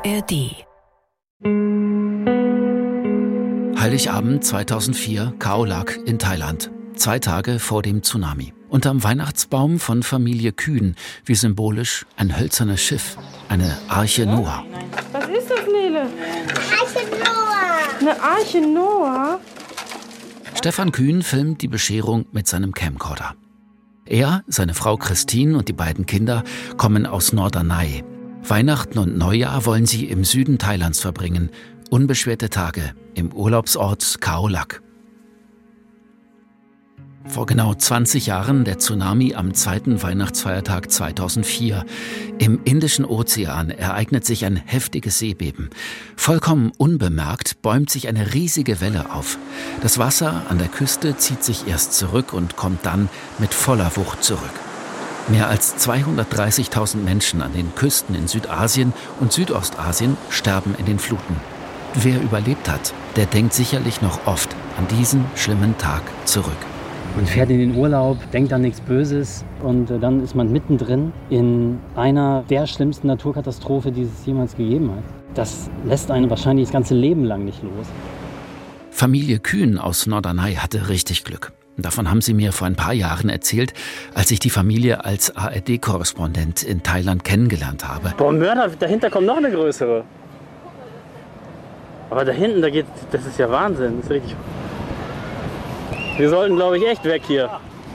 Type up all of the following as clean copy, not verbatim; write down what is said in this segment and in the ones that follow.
ARD. Heiligabend 2004, Khao Lak in Thailand. 2 Tage vor dem Tsunami. Unterm Weihnachtsbaum von Familie Kühn, wie symbolisch ein hölzernes Schiff, eine Arche Noah. Was ist das, Nele? Arche Noah. Eine Arche Noah? Stefan Kühn filmt die Bescherung mit seinem Camcorder. Er, seine Frau Christine und die beiden Kinder kommen aus Norderney. Weihnachten und Neujahr wollen sie im Süden Thailands verbringen. Unbeschwerte Tage im Urlaubsort Khao Lak. Vor genau 20 Jahren der Tsunami am 2. Weihnachtsfeiertag 2004. Im Indischen Ozean ereignet sich ein heftiges Seebeben. Vollkommen unbemerkt bäumt sich eine riesige Welle auf. Das Wasser an der Küste zieht sich erst zurück und kommt dann mit voller Wucht zurück. Mehr als 230.000 Menschen an den Küsten in Südasien und Südostasien sterben in den Fluten. Wer überlebt hat, der denkt sicherlich noch oft an diesen schlimmen Tag zurück. Man fährt in den Urlaub, denkt an nichts Böses und dann ist man mittendrin in einer der schlimmsten Naturkatastrophe, die es jemals gegeben hat. Das lässt einen wahrscheinlich das ganze Leben lang nicht los. Familie Kühn aus Norderney hatte richtig Glück. Davon haben sie mir vor ein paar Jahren erzählt, als ich die Familie als ARD-Korrespondent in Thailand kennengelernt habe. Boah, Mörder, dahinter kommt noch eine größere. Aber da hinten, das ist ja Wahnsinn, das ist richtig. Wir sollten, glaube ich, echt weg hier.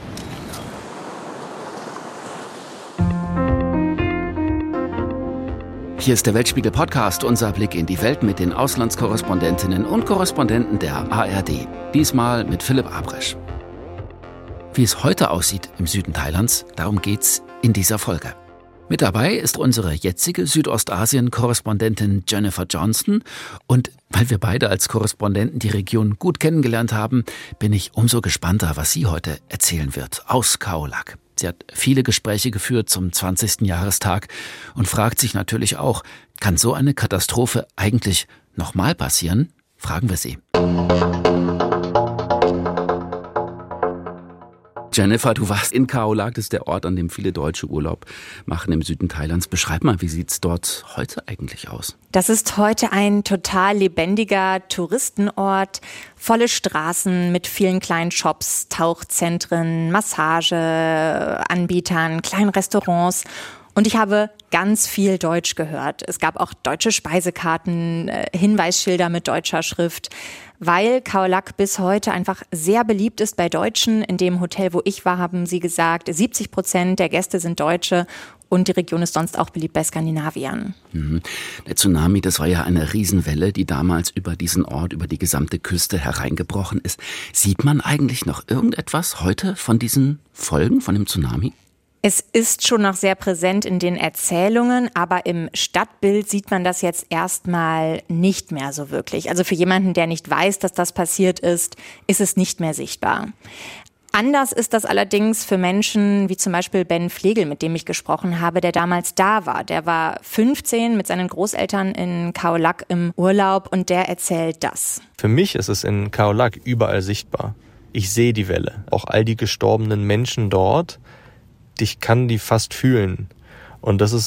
Hier ist der Weltspiegel-Podcast, unser Blick in die Welt mit den Auslandskorrespondentinnen und Korrespondenten der ARD. Diesmal mit Philipp Abresch. Wie es heute aussieht im Süden Thailands, darum geht's in dieser Folge. Mit dabei ist unsere jetzige Südostasien-Korrespondentin Jennifer Johnston. Und weil wir beide als Korrespondenten die Region gut kennengelernt haben, bin ich umso gespannter, was sie heute erzählen wird aus Khao Lak. Sie hat viele Gespräche geführt zum 20. Jahrestag und fragt sich natürlich auch, kann so eine Katastrophe eigentlich nochmal passieren? Fragen wir sie. Jennifer, du warst in Khao Lak, das ist der Ort, an dem viele Deutsche Urlaub machen im Süden Thailands. Beschreib mal, wie sieht's dort heute eigentlich aus? Das ist heute ein total lebendiger Touristenort. Volle Straßen mit vielen kleinen Shops, Tauchzentren, Massageanbietern, kleinen Restaurants. Und ich habe ganz viel Deutsch gehört. Es gab auch deutsche Speisekarten, Hinweisschilder mit deutscher Schrift, weil Khao Lak bis heute einfach sehr beliebt ist bei Deutschen. In dem Hotel, wo ich war, haben sie gesagt, 70% der Gäste sind Deutsche und die Region ist sonst auch beliebt bei Skandinaviern. Der Tsunami, das war ja eine Riesenwelle, die damals über diesen Ort, über die gesamte Küste hereingebrochen ist. Sieht man eigentlich noch irgendetwas heute von diesen Folgen, von dem Tsunami? Es ist schon noch sehr präsent in den Erzählungen, aber im Stadtbild sieht man das jetzt erstmal nicht mehr so wirklich. Also für jemanden, der nicht weiß, dass das passiert ist es nicht mehr sichtbar. Anders ist das allerdings für Menschen wie zum Beispiel Ben Flegel, mit dem ich gesprochen habe, der damals da war. Der war 15 mit seinen Großeltern in Khao Lak im Urlaub und der erzählt das. Für mich ist es in Khao Lak überall sichtbar. Ich sehe die Welle. Auch all die gestorbenen Menschen dort. Ich kann die fast fühlen. Und das ist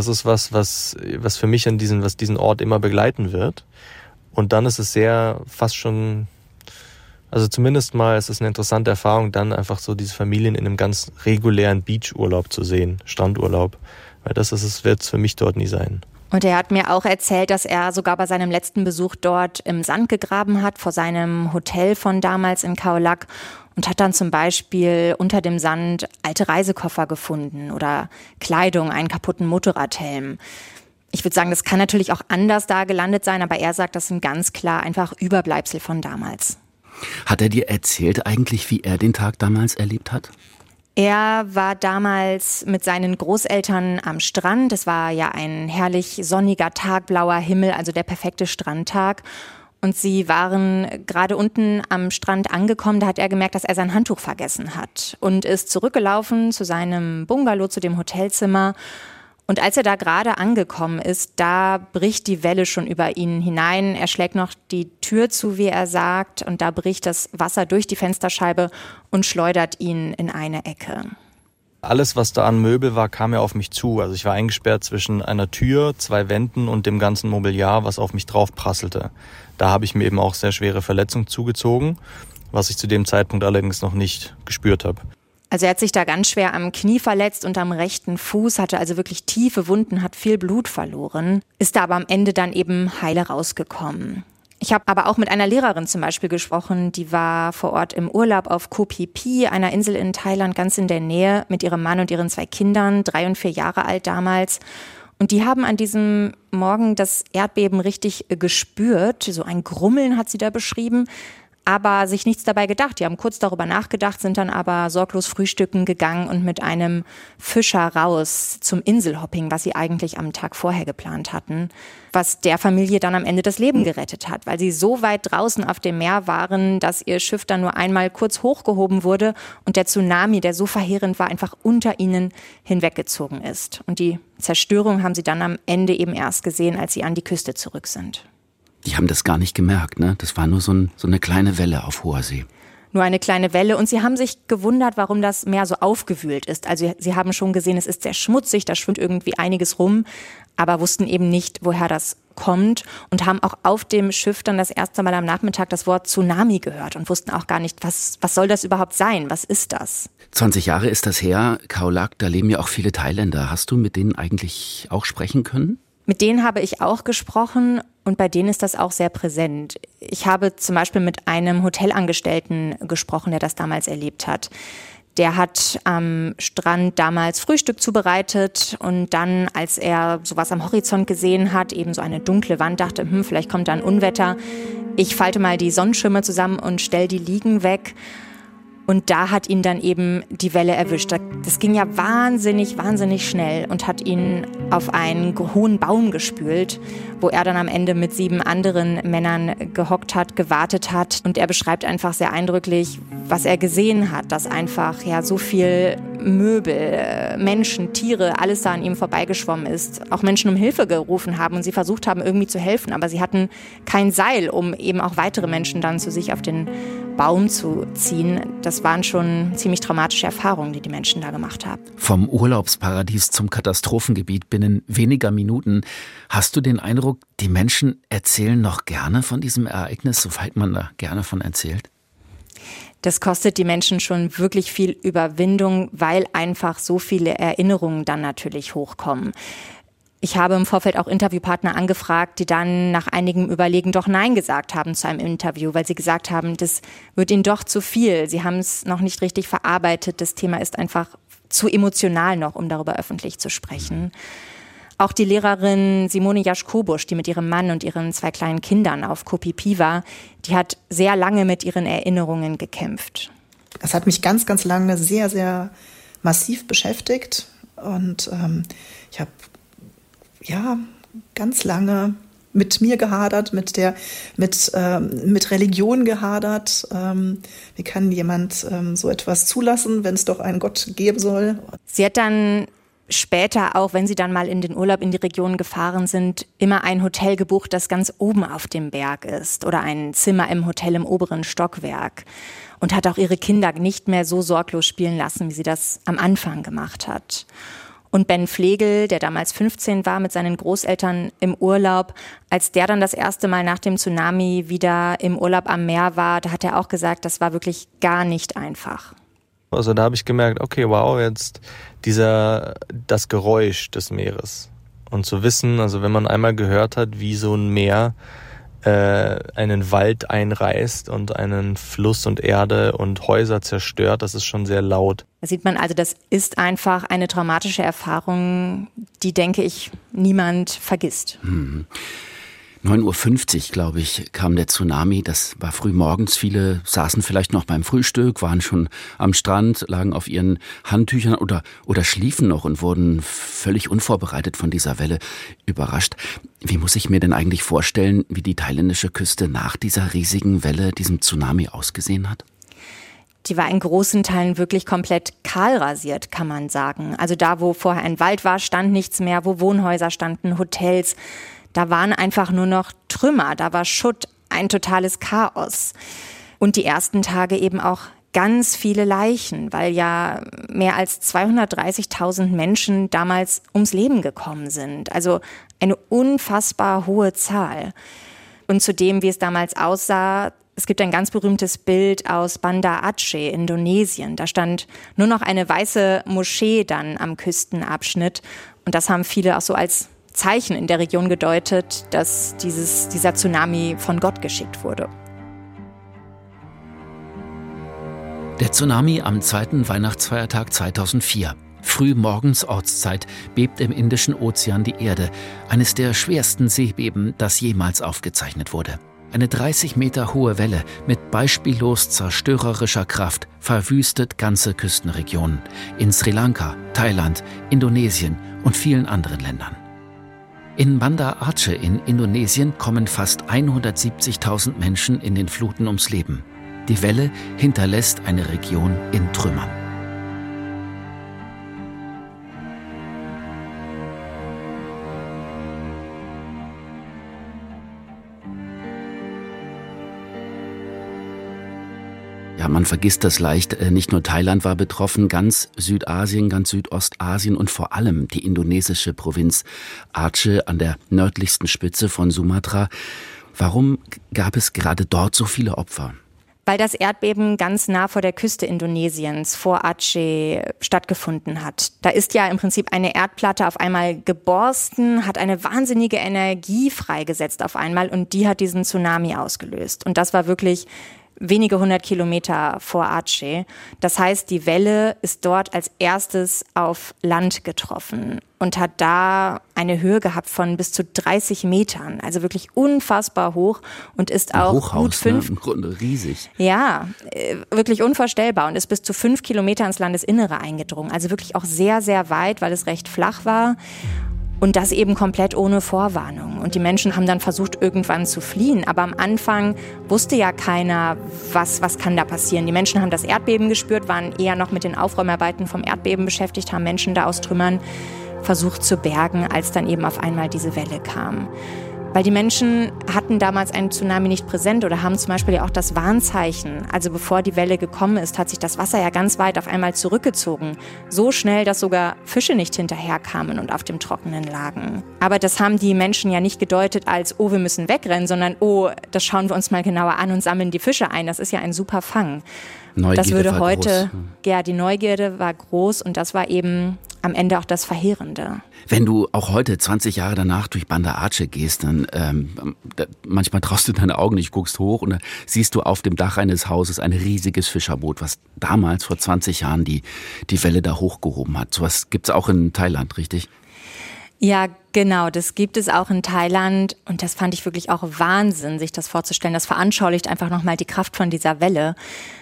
was für mich was diesen Ort immer begleiten wird. Und dann ist es fast schon, also zumindest mal ist es eine interessante Erfahrung, dann einfach so diese Familien in einem ganz regulären Beachurlaub zu sehen, Strandurlaub. Weil wird es für mich dort nie sein. Und er hat mir auch erzählt, dass er sogar bei seinem letzten Besuch dort im Sand gegraben hat, vor seinem Hotel von damals in Khao Lak. Und hat dann zum Beispiel unter dem Sand alte Reisekoffer gefunden oder Kleidung, einen kaputten Motorradhelm. Ich würde sagen, das kann natürlich auch anders da gelandet sein, aber er sagt, das sind ganz klar einfach Überbleibsel von damals. Hat er dir erzählt eigentlich, wie er den Tag damals erlebt hat? Er war damals mit seinen Großeltern am Strand. Es war ja ein herrlich sonniger Tag, blauer Himmel, also der perfekte Strandtag. Und sie waren gerade unten am Strand angekommen, da hat er gemerkt, dass er sein Handtuch vergessen hat und ist zurückgelaufen zu seinem Bungalow, zu dem Hotelzimmer. Und als er da gerade angekommen ist, da bricht die Welle schon über ihn hinein. Er schlägt noch die Tür zu, wie er sagt, und da bricht das Wasser durch die Fensterscheibe und schleudert ihn in eine Ecke. Alles, was da an Möbel war, kam ja auf mich zu. Also ich war eingesperrt zwischen einer Tür, 2 Wänden und dem ganzen Mobiliar, was auf mich drauf prasselte. Da habe ich mir eben auch sehr schwere Verletzungen zugezogen, was ich zu dem Zeitpunkt allerdings noch nicht gespürt habe. Also er hat sich da ganz schwer am Knie verletzt und am rechten Fuß, hatte also wirklich tiefe Wunden, hat viel Blut verloren, ist da aber am Ende dann eben heile rausgekommen. Ich habe aber auch mit einer Lehrerin zum Beispiel gesprochen, die war vor Ort im Urlaub auf Koh Phi Phi, einer Insel in Thailand ganz in der Nähe, mit ihrem Mann und ihren 2 Kindern, 3 und 4 Jahre alt damals. Und die haben an diesem Morgen das Erdbeben richtig gespürt. So ein Grummeln hat sie da beschrieben, aber sich nichts dabei gedacht. Die haben kurz darüber nachgedacht, sind dann aber sorglos frühstücken gegangen und mit einem Fischer raus zum Inselhopping, was sie eigentlich am Tag vorher geplant hatten, was der Familie dann am Ende das Leben gerettet hat, weil sie so weit draußen auf dem Meer waren, dass ihr Schiff dann nur einmal kurz hochgehoben wurde und der Tsunami, der so verheerend war, einfach unter ihnen hinweggezogen ist. Und die Zerstörung haben sie dann am Ende eben erst gesehen, als sie an die Küste zurück sind. Die haben das gar nicht gemerkt, ne? Das war nur so eine kleine Welle auf hoher See. Nur eine kleine Welle. Und sie haben sich gewundert, warum das Meer so aufgewühlt ist. Also sie haben schon gesehen, es ist sehr schmutzig, da schwimmt irgendwie einiges rum, aber wussten eben nicht, woher das kommt und haben auch auf dem Schiff dann das erste Mal am Nachmittag das Wort Tsunami gehört und wussten auch gar nicht, was soll das überhaupt sein? Was ist das? 20 Jahre ist das her, Khao Lak, da leben ja auch viele Thailänder. Hast du mit denen eigentlich auch sprechen können? Mit denen habe ich auch gesprochen und bei denen ist das auch sehr präsent. Ich habe zum Beispiel mit einem Hotelangestellten gesprochen, der das damals erlebt hat. Der hat am Strand damals Frühstück zubereitet und dann, als er sowas am Horizont gesehen hat, eben so eine dunkle Wand, dachte, vielleicht kommt da ein Unwetter. Ich falte mal die Sonnenschirme zusammen und stell die Liegen weg. Und da hat ihn dann eben die Welle erwischt. Das ging ja wahnsinnig, wahnsinnig schnell und hat ihn auf einen hohen Baum gespült, wo er dann am Ende mit 7 anderen Männern gehockt hat, gewartet hat. Und er beschreibt einfach sehr eindrücklich, was er gesehen hat, dass einfach ja so viel Möbel, Menschen, Tiere, alles da an ihm vorbeigeschwommen ist. Auch Menschen um Hilfe gerufen haben und sie versucht haben, irgendwie zu helfen. Aber sie hatten kein Seil, um eben auch weitere Menschen dann zu sich auf den Baum zu ziehen. Das waren schon ziemlich traumatische Erfahrungen, die die Menschen da gemacht haben. Vom Urlaubsparadies zum Katastrophengebiet binnen weniger Minuten. Hast du den Eindruck, die Menschen erzählen noch gerne von diesem Ereignis, soweit man da gerne von erzählt? Das kostet die Menschen schon wirklich viel Überwindung, weil einfach so viele Erinnerungen dann natürlich hochkommen. Ich habe im Vorfeld auch Interviewpartner angefragt, die dann nach einigem Überlegen doch Nein gesagt haben zu einem Interview, weil sie gesagt haben, das wird ihnen doch zu viel. Sie haben es noch nicht richtig verarbeitet. Das Thema ist einfach zu emotional noch, um darüber öffentlich zu sprechen. Auch die Lehrerin Simone Jaschkobusch, die mit ihrem Mann und ihren 2 kleinen Kindern auf Koh Phi Phi war, die hat sehr lange mit ihren Erinnerungen gekämpft. Das hat mich ganz, ganz lange sehr, sehr massiv beschäftigt. Und ich habe ganz lange mit mir gehadert, mit Religion gehadert. Wie kann jemand so etwas zulassen, wenn es doch einen Gott geben soll? Sie hat dann später, auch wenn sie dann mal in den Urlaub in die Region gefahren sind, immer ein Hotel gebucht, das ganz oben auf dem Berg ist oder ein Zimmer im Hotel im oberen Stockwerk und hat auch ihre Kinder nicht mehr so sorglos spielen lassen, wie sie das am Anfang gemacht hat. Und Ben Flegel, der damals 15 war, mit seinen Großeltern im Urlaub, als der dann das erste Mal nach dem Tsunami wieder im Urlaub am Meer war, da hat er auch gesagt, das war wirklich gar nicht einfach. Also da habe ich gemerkt, okay, wow, jetzt das Geräusch des Meeres. Und zu wissen, also wenn man einmal gehört hat, wie so ein Meer einen Wald einreißt und einen Fluss und Erde und Häuser zerstört, das ist schon sehr laut. Da sieht man also, das ist einfach eine traumatische Erfahrung, die, denke ich, niemand vergisst. 9:50 Uhr, glaube ich, kam der Tsunami. Das war früh morgens. Viele saßen vielleicht noch beim Frühstück, waren schon am Strand, lagen auf ihren Handtüchern oder schliefen noch und wurden völlig unvorbereitet von dieser Welle überrascht. Wie muss ich mir denn eigentlich vorstellen, wie die thailändische Küste nach dieser riesigen Welle, diesem Tsunami, ausgesehen hat? Die war in großen Teilen wirklich komplett kahl rasiert, kann man sagen. Also da, wo vorher ein Wald war, stand nichts mehr, wo Wohnhäuser standen, Hotels. Da waren einfach nur noch Trümmer, da war Schutt, ein totales Chaos. Und die ersten Tage eben auch ganz viele Leichen, weil ja mehr als 230.000 Menschen damals ums Leben gekommen sind. Also eine unfassbar hohe Zahl. Und zu dem, wie es damals aussah, es gibt ein ganz berühmtes Bild aus Banda Aceh, Indonesien. Da stand nur noch eine weiße Moschee dann am Küstenabschnitt. Und das haben viele auch so als Zeichen in der Region gedeutet, dass dieser Tsunami von Gott geschickt wurde. Der Tsunami am zweiten Weihnachtsfeiertag 2004. Früh morgens Ortszeit bebt im Indischen Ozean die Erde. Eines der schwersten Seebeben, das jemals aufgezeichnet wurde. Eine 30 Meter hohe Welle mit beispiellos zerstörerischer Kraft verwüstet ganze Küstenregionen. In Sri Lanka, Thailand, Indonesien und vielen anderen Ländern. In Banda Aceh in Indonesien kommen fast 170.000 Menschen in den Fluten ums Leben. Die Welle hinterlässt eine Region in Trümmern. Ja, man vergisst das leicht. Nicht nur Thailand war betroffen, ganz Südasien, ganz Südostasien und vor allem die indonesische Provinz Aceh an der nördlichsten Spitze von Sumatra. Warum gab es gerade dort so viele Opfer? Weil das Erdbeben ganz nah vor der Küste Indonesiens, vor Aceh, stattgefunden hat. Da ist ja im Prinzip eine Erdplatte auf einmal geborsten, hat eine wahnsinnige Energie freigesetzt auf einmal und die hat diesen Tsunami ausgelöst. Und das war wirklich wenige 100 Kilometer vor Aceh. Das heißt, die Welle ist dort als erstes auf Land getroffen und hat da eine Höhe gehabt von bis zu 30 Metern. Also wirklich unfassbar hoch und ist auch Hochhaus, gut 5... Im Grunde riesig. Ja, wirklich unvorstellbar und ist bis zu 5 Kilometer ins Landesinnere eingedrungen. Also wirklich auch sehr, sehr weit, weil es recht flach war. Und das eben komplett ohne Vorwarnung. Und die Menschen haben dann versucht, irgendwann zu fliehen. Aber am Anfang wusste ja keiner, was kann da passieren. Die Menschen haben das Erdbeben gespürt, waren eher noch mit den Aufräumarbeiten vom Erdbeben beschäftigt, haben Menschen da aus Trümmern versucht zu bergen, als dann eben auf einmal diese Welle kam. Weil die Menschen hatten damals einen Tsunami nicht präsent oder haben zum Beispiel ja auch das Warnzeichen. Also bevor die Welle gekommen ist, hat sich das Wasser ja ganz weit auf einmal zurückgezogen. So schnell, dass sogar Fische nicht hinterherkamen und auf dem Trockenen lagen. Aber das haben die Menschen ja nicht gedeutet als, oh, wir müssen wegrennen, sondern, oh, das schauen wir uns mal genauer an und sammeln die Fische ein. Das ist ja ein super Fang. Neugierde das würde war heute, groß. ja, die Neugierde war groß und das war eben am Ende auch das Verheerende. Wenn du auch heute, 20 Jahre danach, durch Banda Aceh gehst, dann manchmal traust du deine Augen nicht, guckst hoch und dann siehst du auf dem Dach eines Hauses ein riesiges Fischerboot, was damals vor 20 Jahren die Welle da hochgehoben hat. Sowas gibt's auch in Thailand, richtig? Ja, genau, das gibt es auch in Thailand und das fand ich wirklich auch Wahnsinn, sich das vorzustellen. Das veranschaulicht einfach nochmal die Kraft von dieser Welle.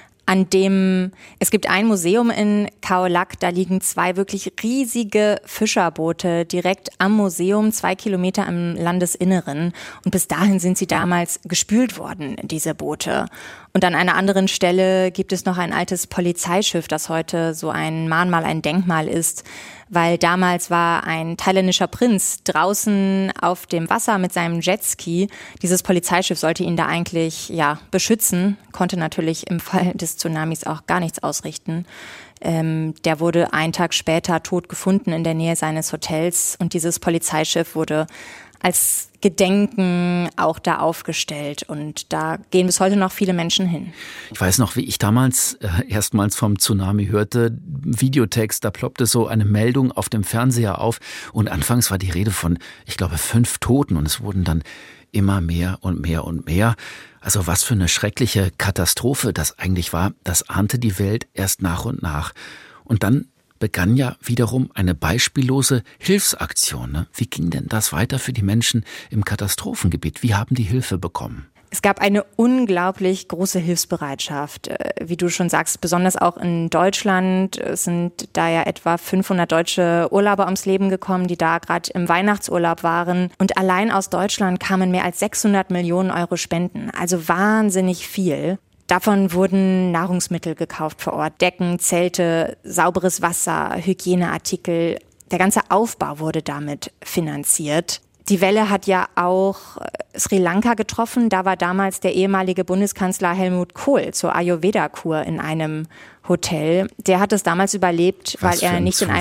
Es gibt ein Museum in Khao Lak, da liegen 2 wirklich riesige Fischerboote direkt am Museum, 2 Kilometer im Landesinneren. Und bis dahin sind sie damals gespült worden, diese Boote. Und an einer anderen Stelle gibt es noch ein altes Polizeischiff, das heute so ein Mahnmal, ein Denkmal ist, weil damals war ein thailändischer Prinz draußen auf dem Wasser mit seinem Jetski. Dieses Polizeischiff sollte ihn da eigentlich beschützen, konnte natürlich im Fall des Tsunamis auch gar nichts ausrichten. Der wurde einen Tag später tot gefunden in der Nähe seines Hotels und dieses Polizeischiff wurde als Gedenken auch da aufgestellt und da gehen bis heute noch viele Menschen hin. Ich weiß noch, wie ich damals erstmals vom Tsunami hörte, Videotext, da ploppte so eine Meldung auf dem Fernseher auf und anfangs war die Rede von, ich glaube, 5 Toten und es wurden dann immer mehr und mehr und mehr. Also was für eine schreckliche Katastrophe das eigentlich war, das ahnte die Welt erst nach und nach. Und dann begann ja wiederum eine beispiellose Hilfsaktion. Ne? Wie ging denn das weiter für die Menschen im Katastrophengebiet? Wie haben die Hilfe bekommen? Es gab eine unglaublich große Hilfsbereitschaft. Wie du schon sagst, besonders auch in Deutschland sind da ja etwa 500 deutsche Urlauber ums Leben gekommen, die da gerade im Weihnachtsurlaub waren. Und allein aus Deutschland kamen mehr als 600 Millionen Euro Spenden. Also wahnsinnig viel. Davon wurden Nahrungsmittel gekauft vor Ort, Decken, Zelte, sauberes Wasser, Hygieneartikel. Der ganze Aufbau wurde damit finanziert. Die Welle hat ja auch Sri Lanka getroffen. Da war damals der ehemalige Bundeskanzler Helmut Kohl zur Ayurveda-Kur in einem Hotel. Der hat es damals überlebt, weil er nicht in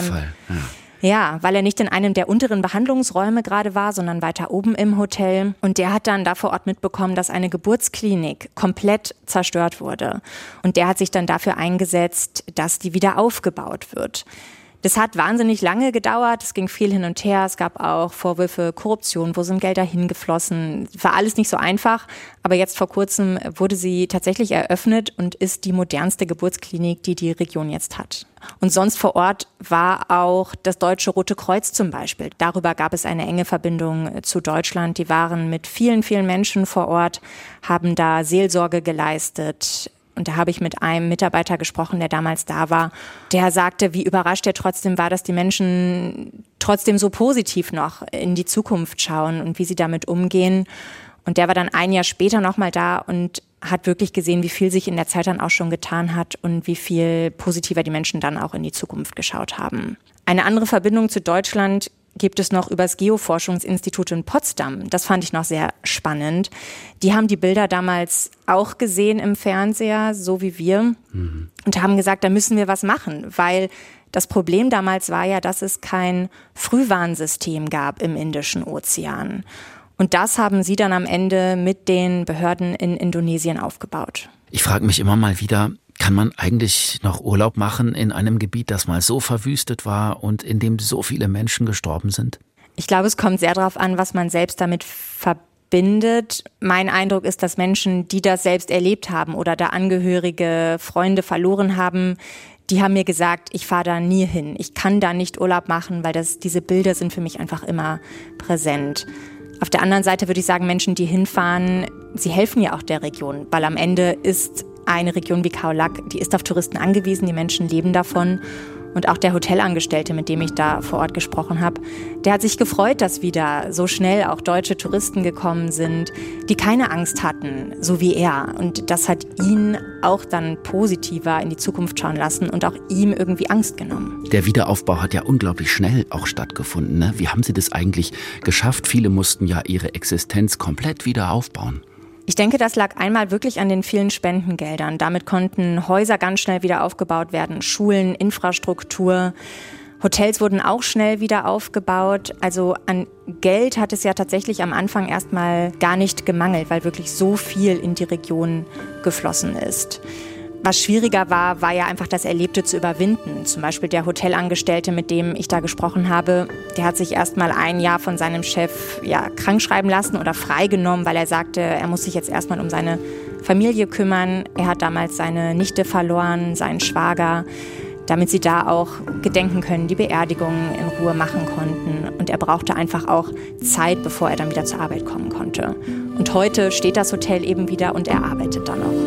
einem der unteren Behandlungsräume gerade war, sondern weiter oben im Hotel. Und der hat dann da vor Ort mitbekommen, dass eine Geburtsklinik komplett zerstört wurde. Und der hat sich dann dafür eingesetzt, dass die wieder aufgebaut wird. Das hat wahnsinnig lange gedauert, es ging viel hin und her, es gab auch Vorwürfe Korruption, wo sind Gelder hingeflossen, war alles nicht so einfach, aber jetzt vor kurzem wurde sie tatsächlich eröffnet und ist die modernste Geburtsklinik, die die Region jetzt hat. Und sonst vor Ort war auch das Deutsche Rote Kreuz zum Beispiel. Darüber gab es eine enge Verbindung zu Deutschland. Die waren mit vielen, vielen Menschen vor Ort, haben da Seelsorge geleistet. Und da habe ich mit einem Mitarbeiter gesprochen, der damals da war. Der sagte, wie überrascht er trotzdem war, dass die Menschen trotzdem so positiv noch in die Zukunft schauen und wie sie damit umgehen. Und der war dann ein Jahr später nochmal da und hat wirklich gesehen, wie viel sich in der Zeit dann auch schon getan hat und wie viel positiver die Menschen dann auch in die Zukunft geschaut haben. Eine andere Verbindung zu Deutschland gibt es noch über das Geoforschungsinstitut in Potsdam. Das fand ich noch sehr spannend. Die haben die Bilder damals auch gesehen im Fernseher, so wie wir, und haben gesagt, da müssen wir was machen, weil das Problem damals war ja, dass es kein Frühwarnsystem gab im Indischen Ozean. Und das haben sie dann am Ende mit den Behörden in Indonesien aufgebaut. Ich frage mich immer mal wieder, kann man eigentlich noch Urlaub machen in einem Gebiet, das mal so verwüstet war und in dem so viele Menschen gestorben sind? Ich glaube, es kommt sehr darauf an, was man selbst damit verbindet. Mein Eindruck ist, dass Menschen, die das selbst erlebt haben oder da Angehörige, Freunde verloren haben, die haben mir gesagt, ich fahre da nie hin. Ich kann da nicht Urlaub machen, weil diese Bilder sind für mich einfach immer präsent. Auf der anderen Seite würde ich sagen, Menschen, die hinfahren, sie helfen ja auch der Region, weil am Ende ist eine Region wie Khao Lak, die ist auf Touristen angewiesen, die Menschen leben davon. Und auch der Hotelangestellte, mit dem ich da vor Ort gesprochen habe, der hat sich gefreut, dass wieder so schnell auch deutsche Touristen gekommen sind, die keine Angst hatten, so wie er. Und das hat ihn auch dann positiver in die Zukunft schauen lassen und auch ihm irgendwie Angst genommen. Der Wiederaufbau hat ja unglaublich schnell auch stattgefunden, ne? Wie haben Sie das eigentlich geschafft? Viele mussten ja ihre Existenz komplett wieder aufbauen. Ich denke, das lag einmal wirklich an den vielen Spendengeldern. Damit konnten Häuser ganz schnell wieder aufgebaut werden, Schulen, Infrastruktur. Hotels wurden auch schnell wieder aufgebaut. Also an Geld hat es ja tatsächlich am Anfang erstmal gar nicht gemangelt, weil wirklich so viel in die Region geflossen ist. Was schwieriger war ja einfach das Erlebte zu überwinden. Zum Beispiel der Hotelangestellte, mit dem ich da gesprochen habe, der hat sich erst mal ein Jahr von seinem Chef krank schreiben lassen oder freigenommen, weil er sagte, er muss sich jetzt erstmal um seine Familie kümmern. Er hat damals seine Nichte verloren, seinen Schwager, damit sie da auch gedenken können, die Beerdigung in Ruhe machen konnten. Und er brauchte einfach auch Zeit, bevor er dann wieder zur Arbeit kommen konnte. Und heute steht das Hotel eben wieder und er arbeitet dann noch.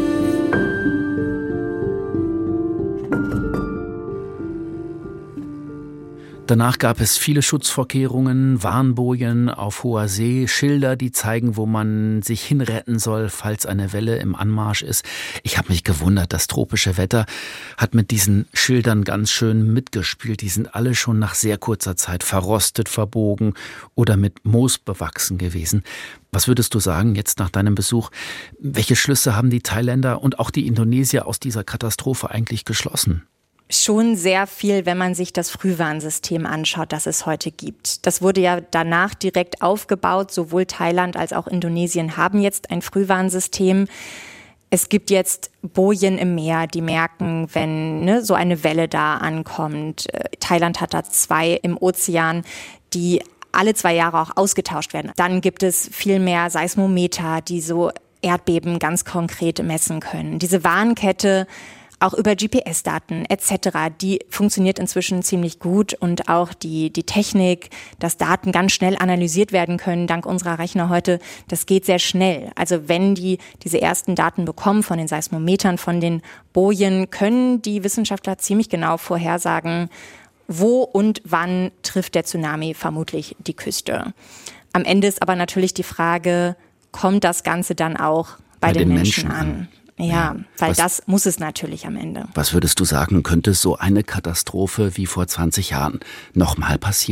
Danach gab es viele Schutzvorkehrungen, Warnbojen auf hoher See, Schilder, die zeigen, wo man sich hinretten soll, falls eine Welle im Anmarsch ist. Ich habe mich gewundert, das tropische Wetter hat mit diesen Schildern ganz schön mitgespielt. Die sind alle schon nach sehr kurzer Zeit verrostet, verbogen oder mit Moos bewachsen gewesen. Was würdest du sagen jetzt nach deinem Besuch? Welche Schlüsse haben die Thailänder und auch die Indonesier aus dieser Katastrophe eigentlich geschlossen? Schon sehr viel, wenn man sich das Frühwarnsystem anschaut, das es heute gibt. Das wurde ja danach direkt aufgebaut. Sowohl Thailand als auch Indonesien haben jetzt ein Frühwarnsystem. Es gibt jetzt Bojen im Meer, die merken, wenn so eine Welle da ankommt. Thailand hat da 2 im Ozean, die alle 2 Jahre auch ausgetauscht werden. Dann gibt es viel mehr Seismometer, die so Erdbeben ganz konkret messen können. Diese Warnkette, auch über GPS-Daten etc., die funktioniert inzwischen ziemlich gut und auch die Technik, dass Daten ganz schnell analysiert werden können, dank unserer Rechner heute, das geht sehr schnell. Also wenn die diese ersten Daten bekommen von den Seismometern, von den Bojen, können die Wissenschaftler ziemlich genau vorhersagen, wo und wann trifft der Tsunami vermutlich die Küste. Am Ende ist aber natürlich die Frage, kommt das Ganze dann auch bei den Menschen an? Ja, weil das muss es natürlich am Ende. Was würdest du sagen, könnte so eine Katastrophe wie vor 20 Jahren nochmal passieren?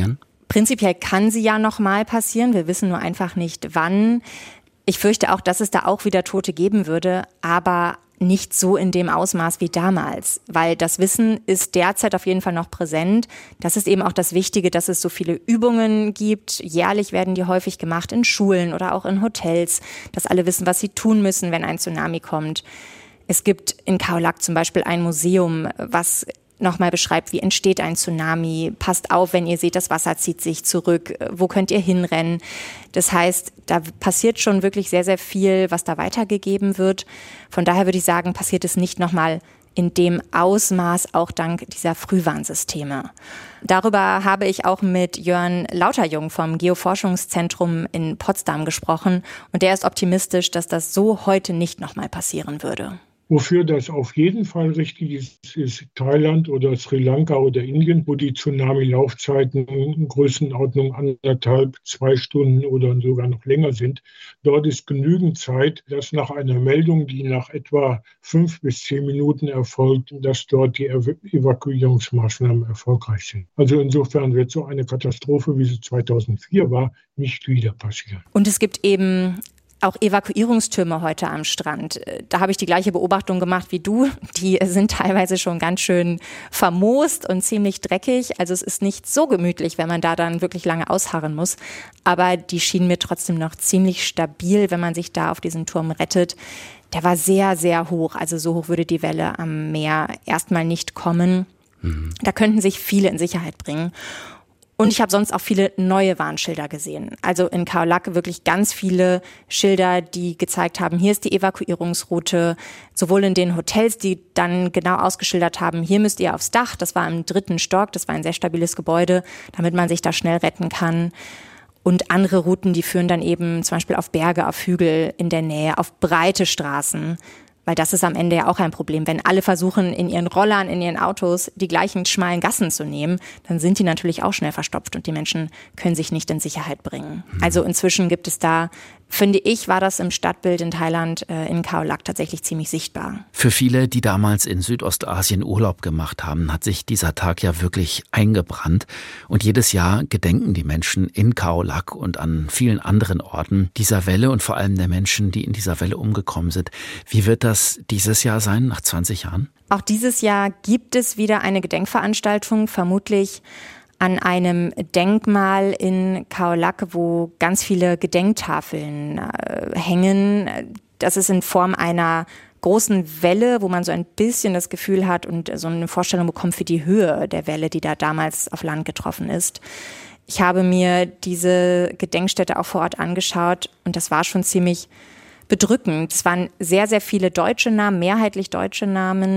Prinzipiell kann sie ja nochmal passieren. Wir wissen nur einfach nicht, wann. Ich fürchte auch, dass es da auch wieder Tote geben würde, aber nicht so in dem Ausmaß wie damals, weil das Wissen ist derzeit auf jeden Fall noch präsent. Das ist eben auch das Wichtige, dass es so viele Übungen gibt. Jährlich werden die häufig gemacht in Schulen oder auch in Hotels, dass alle wissen, was sie tun müssen, wenn ein Tsunami kommt. Es gibt in Khao Lak zum Beispiel ein Museum, was nochmal beschreibt, wie entsteht ein Tsunami. Passt auf, wenn ihr seht, das Wasser zieht sich zurück. Wo könnt ihr hinrennen? Das heißt, da passiert schon wirklich sehr, sehr viel, was da weitergegeben wird. Von daher würde ich sagen, passiert es nicht nochmal in dem Ausmaß, auch dank dieser Frühwarnsysteme. Darüber habe ich auch mit Jörn Lauterjung vom Geoforschungszentrum in Potsdam gesprochen. Und der ist optimistisch, dass das so heute nicht nochmal passieren würde. Wofür das auf jeden Fall richtig ist, ist Thailand oder Sri Lanka oder Indien, wo die Tsunami-Laufzeiten in Größenordnung 1,5, 2 Stunden oder sogar noch länger sind. Dort ist genügend Zeit, dass nach einer Meldung, die nach etwa 5 bis 10 Minuten erfolgt, dass dort die Evakuierungsmaßnahmen erfolgreich sind. Also insofern wird so eine Katastrophe, wie sie 2004 war, nicht wieder passieren. Und es gibt eben auch Evakuierungstürme heute am Strand. Da habe ich die gleiche Beobachtung gemacht wie du. Die sind teilweise schon ganz schön vermoost und ziemlich dreckig. Also es ist nicht so gemütlich, wenn man da dann wirklich lange ausharren muss. Aber die schienen mir trotzdem noch ziemlich stabil, wenn man sich da auf diesen Turm rettet. Der war sehr, sehr hoch. Also so hoch würde die Welle am Meer erstmal nicht kommen. Da könnten sich viele in Sicherheit bringen. Und ich habe sonst auch viele neue Warnschilder gesehen. Also in Khao Lak wirklich ganz viele Schilder, die gezeigt haben, hier ist die Evakuierungsroute. Sowohl in den Hotels, die dann genau ausgeschildert haben, hier müsst ihr aufs Dach. Das war im 3. Stock, das war ein sehr stabiles Gebäude, damit man sich da schnell retten kann. Und andere Routen, die führen dann eben zum Beispiel auf Berge, auf Hügel in der Nähe, auf breite Straßen. Weil das ist am Ende ja auch ein Problem. Wenn alle versuchen, in ihren Rollern, in ihren Autos die gleichen schmalen Gassen zu nehmen, dann sind die natürlich auch schnell verstopft und die Menschen können sich nicht in Sicherheit bringen. Also inzwischen gibt es da, finde ich, war das im Stadtbild in Thailand, in Khao Lak tatsächlich ziemlich sichtbar. Für viele, die damals in Südostasien Urlaub gemacht haben, hat sich dieser Tag ja wirklich eingebrannt. Und jedes Jahr gedenken die Menschen in Khao Lak und an vielen anderen Orten dieser Welle und vor allem der Menschen, die in dieser Welle umgekommen sind. Wie wird das dieses Jahr sein, nach 20 Jahren? Auch dieses Jahr gibt es wieder eine Gedenkveranstaltung, vermutlich an einem Denkmal in Khao Lak, wo ganz viele Gedenktafeln hängen. Das ist in Form einer großen Welle, wo man so ein bisschen das Gefühl hat und so eine Vorstellung bekommt für die Höhe der Welle, die da damals auf Land getroffen ist. Ich habe mir diese Gedenkstätte auch vor Ort angeschaut und das war schon ziemlich bedrückend. Es waren sehr, sehr viele deutsche Namen, mehrheitlich deutsche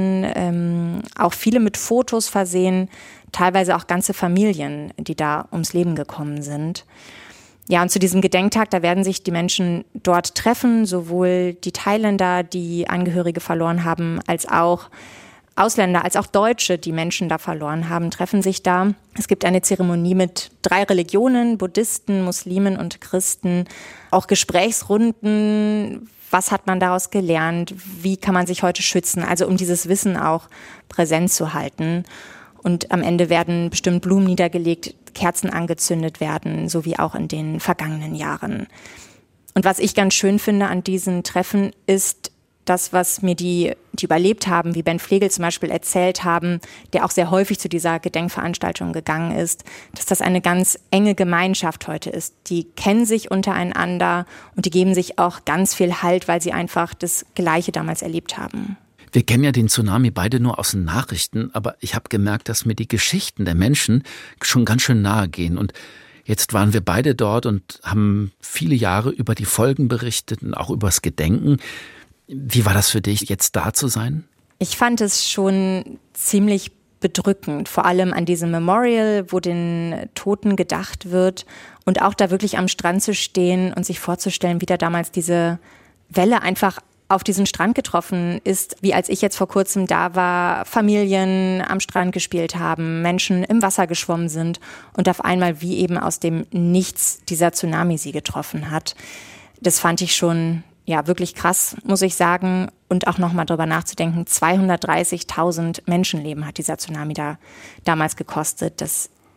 Namen, auch viele mit Fotos versehen, teilweise auch ganze Familien, die da ums Leben gekommen sind. Ja, und zu diesem Gedenktag, da werden sich die Menschen dort treffen, sowohl die Thailänder, die Angehörige verloren haben, als auch Ausländer, als auch Deutsche, die Menschen da verloren haben, treffen sich da. Es gibt eine Zeremonie mit 3 Religionen, Buddhisten, Muslimen und Christen, auch Gesprächsrunden. Was hat man daraus gelernt? Wie kann man sich heute schützen? Also um dieses Wissen auch präsent zu halten. Und am Ende werden bestimmt Blumen niedergelegt, Kerzen angezündet werden, so wie auch in den vergangenen Jahren. Und was ich ganz schön finde an diesen Treffen ist das, was mir die überlebt haben, wie Ben Flegel zum Beispiel erzählt haben, der auch sehr häufig zu dieser Gedenkveranstaltung gegangen ist, dass das eine ganz enge Gemeinschaft heute ist. Die kennen sich untereinander und die geben sich auch ganz viel Halt, weil sie einfach das Gleiche damals erlebt haben. Wir kennen ja den Tsunami beide nur aus den Nachrichten, aber ich habe gemerkt, dass mir die Geschichten der Menschen schon ganz schön nahe gehen. Und jetzt waren wir beide dort und haben viele Jahre über die Folgen berichtet und auch übers Gedenken. Wie war das für dich, jetzt da zu sein? Ich fand es schon ziemlich bedrückend, vor allem an diesem Memorial, wo den Toten gedacht wird und auch da wirklich am Strand zu stehen und sich vorzustellen, wie da damals diese Welle einfach auf diesen Strand getroffen ist, wie als ich jetzt vor kurzem da war, Familien am Strand gespielt haben, Menschen im Wasser geschwommen sind und auf einmal wie eben aus dem Nichts dieser Tsunami sie getroffen hat. Das fand ich schon wirklich krass, muss ich sagen. Und auch nochmal drüber nachzudenken, 230.000 Menschenleben hat dieser Tsunami da damals gekostet. Das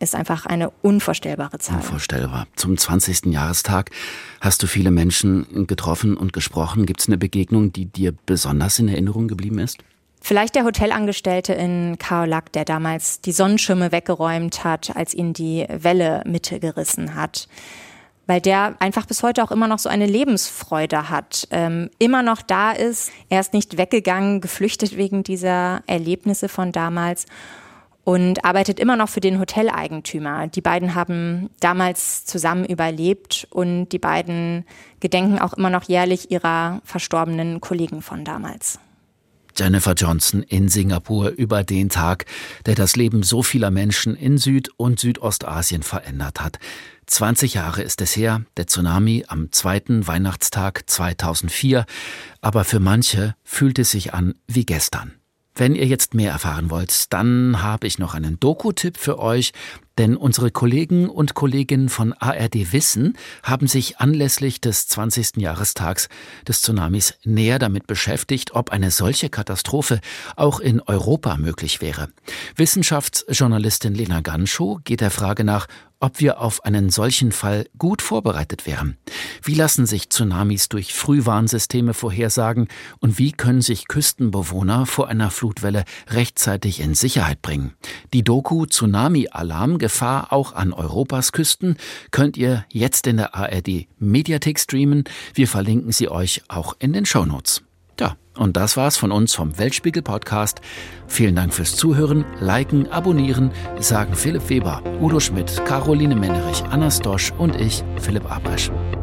ist einfach eine unvorstellbare Zahl. Unvorstellbar. Zum 20. Jahrestag hast du viele Menschen getroffen und gesprochen. Gibt es eine Begegnung, die dir besonders in Erinnerung geblieben ist? Vielleicht der Hotelangestellte in Khao Lak, der damals die Sonnenschirme weggeräumt hat, als ihn die Welle mitgerissen hat. Weil der einfach bis heute auch immer noch so eine Lebensfreude hat, immer noch da ist. Er ist nicht weggegangen, geflüchtet wegen dieser Erlebnisse von damals und arbeitet immer noch für den Hoteleigentümer. Die beiden haben damals zusammen überlebt und die beiden gedenken auch immer noch jährlich ihrer verstorbenen Kollegen von damals. Jennifer Johnson in Singapur über den Tag, der das Leben so vieler Menschen in Süd- und Südostasien verändert hat. 20 Jahre ist es her, der Tsunami am 2. Weihnachtstag 2004. Aber für manche fühlt es sich an wie gestern. Wenn ihr jetzt mehr erfahren wollt, dann habe ich noch einen Doku-Tipp für euch, denn unsere Kollegen und Kolleginnen von ARD Wissen haben sich anlässlich des 20. Jahrestags des Tsunamis näher damit beschäftigt, ob eine solche Katastrophe auch in Europa möglich wäre. Wissenschaftsjournalistin Lena Ganschow geht der Frage nach, ob wir auf einen solchen Fall gut vorbereitet wären. Wie lassen sich Tsunamis durch Frühwarnsysteme vorhersagen und wie können sich Küstenbewohner vor einer Flutwelle rechtzeitig in Sicherheit bringen? Die Doku Tsunami-Alarm, Gefahr auch an Europas Küsten, könnt ihr jetzt in der ARD Mediathek streamen. Wir verlinken sie euch auch in den Shownotes. Ja, und das war's von uns vom Weltspiegel-Podcast. Vielen Dank fürs Zuhören, liken, abonnieren, sagen Philipp Weber, Udo Schmidt, Caroline Mennerich, Anna Stosch und ich, Philipp Abresch.